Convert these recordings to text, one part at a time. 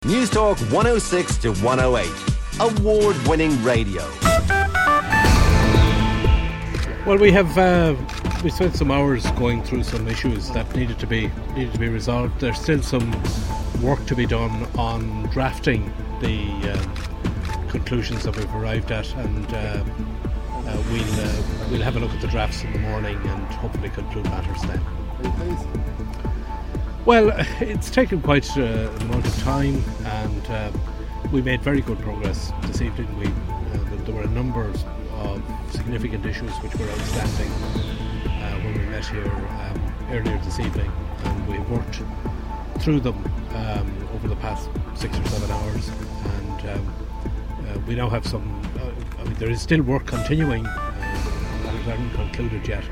News Talk 106 to 108. Award-winning radio. Well, we spent some hours going through some issues that needed to be resolved. There's still some work to be done on drafting the conclusions that we've arrived at, and we'll have a look at the drafts in the morning and hopefully conclude matters then. Well, it's taken quite an amount of time, and we made very good progress this evening. There were a number of significant issues which were outstanding when we met here earlier this evening, and we worked through them over the past 6 or 7 hours, and we now have some there is still work continuing that hasn't concluded yet,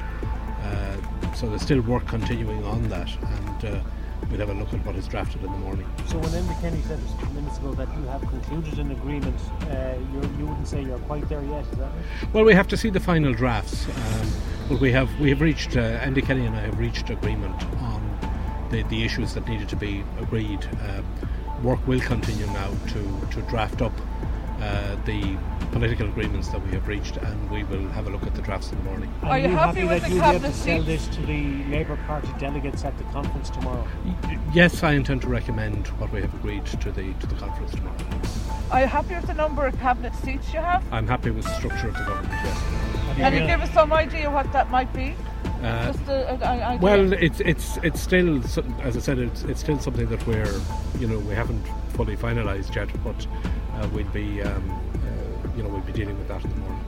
so there's still work continuing on that, and we'll have a look at what is drafted in the morning. So when Enda Kenny said a few minutes ago that you have concluded an agreement, you wouldn't say you're quite there yet, is that right? Well, we have to see the final drafts, but we have reached, Enda Kenny and I have reached agreement on the issues that needed to be agreed. Work will continue now to draft up the political agreements that we have reached, and we will have a look at the drafts in the morning. Are you happy with the cabinet seat? You'll be able to sell this to the Labour Party delegates at the conference tomorrow? Yes, I intend to recommend what we have agreed to the conference tomorrow. Are you happy with the number of cabinet seats you have? I'm happy with the structure of the government, yes. Can you give us some idea what that might be? Well, it's still, as I said, it's still something that we haven't fully finalised yet, but we'll be dealing with that in the morning.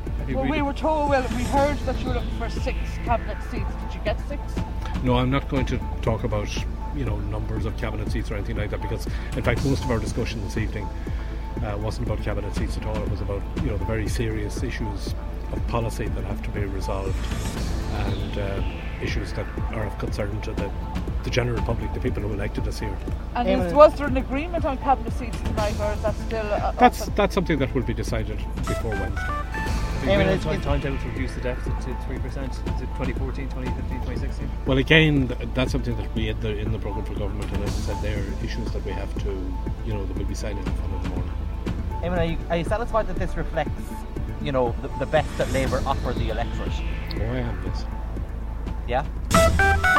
We heard that you were looking for 6 cabinet seats. Did you get 6? No, I'm not going to talk about numbers of cabinet seats or anything like that, because in fact most of our discussion this evening wasn't about cabinet seats at all. It was about the very serious issues of policy that have to be resolved, and issues that are of concern to the general public, the people who elected us here. And was there an agreement on cabinet seats tonight, or is that still that's something that will be decided before Wednesday. It's time to reduce the deficit to 3%. Is it 2014, 2015, 2016? Well, again, that's something that we had in the programme for government, and as I said, there are issues that we have to, that will be signed in front of the morning. Eamon, are you satisfied that this reflects, the best that Labour offer the electorate? Oh, I am, yes. Yeah?